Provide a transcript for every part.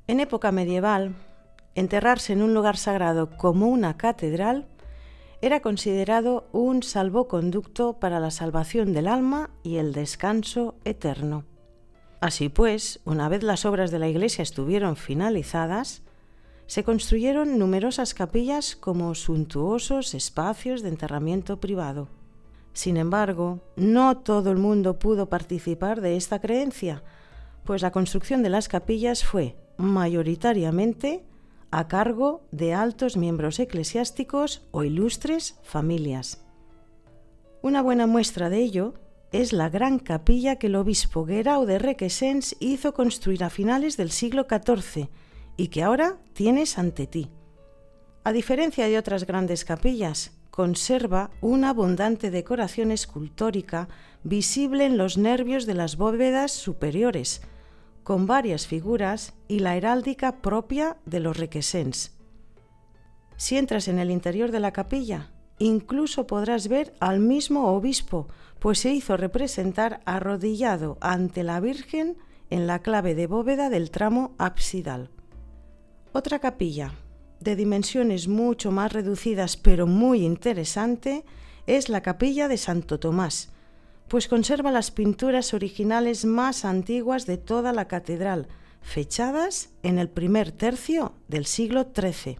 En época medieval, enterrarse en un lugar sagrado como una catedral era considerado un salvoconducto para la salvación del alma y el descanso eterno. Así pues, una vez las obras de la iglesia estuvieron finalizadas, se construyeron numerosas capillas como suntuosos espacios de enterramiento privado. Sin embargo, no todo el mundo pudo participar de esta creencia, pues la construcción de las capillas fue mayoritariamente a cargo de altos miembros eclesiásticos o ilustres familias. Una buena muestra de ello es la gran capilla que el obispo Guerau de Requesens hizo construir a finales del siglo XIV y que ahora tienes ante ti. A diferencia de otras grandes capillas, conserva una abundante decoración escultórica visible en los nervios de las bóvedas superiores, con varias figuras y la heráldica propia de los Requesens. Si entras en el interior de la capilla, incluso podrás ver al mismo obispo, pues se hizo representar arrodillado ante la Virgen en la clave de bóveda del tramo absidal. Otra capilla, de dimensiones mucho más reducidas pero muy interesante, es la capilla de Santo Tomás, pues conserva las pinturas originales más antiguas de toda la catedral, fechadas en el primer tercio del siglo XIII.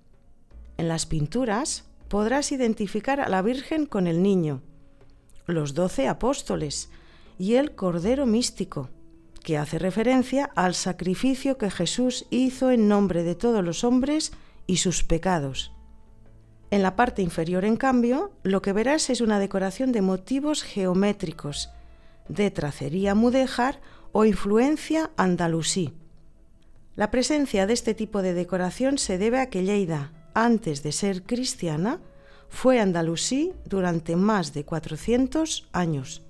En las pinturas podrás identificar a la Virgen con el niño, los 12 apóstoles y el Cordero místico, que hace referencia al sacrificio que Jesús hizo en nombre de todos los hombres y sus pecados. En la parte inferior, en cambio, lo que verás es una decoración de motivos geométricos, de tracería mudéjar o influencia andalusí. La presencia de este tipo de decoración se debe a que Lleida, antes de ser cristiana, fue andalusí durante más de 400 años.